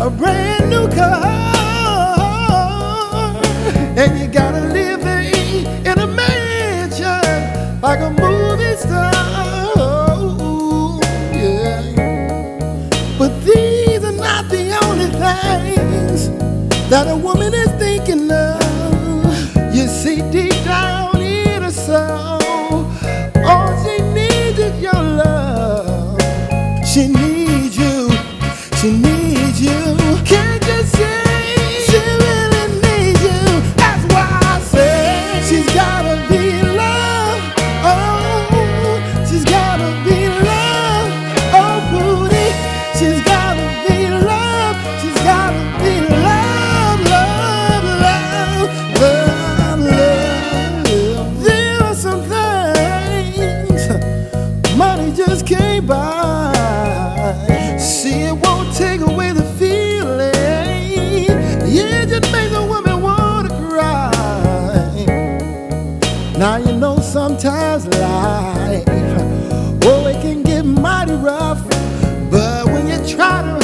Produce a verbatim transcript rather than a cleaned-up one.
a brand new car, and you gotta live in a mansion like a movie star. Oh, yeah. But these are not the only things that a woman is thinking of. You see, deep down in her soul, all she needs is your love. She needs you, she needs you. Can't you see? She really needs you. That's why I say she's gotta be loved. Oh, she's gotta be loved. Oh, booty, she's gotta be loved. She's gotta be loved, love, love, love, love. There are some things money just can't buy. See, it won't take away the feeling. Yeah, it just makes a woman wanna cry. Now you know sometimes life, oh, it can get mighty rough, but when you try to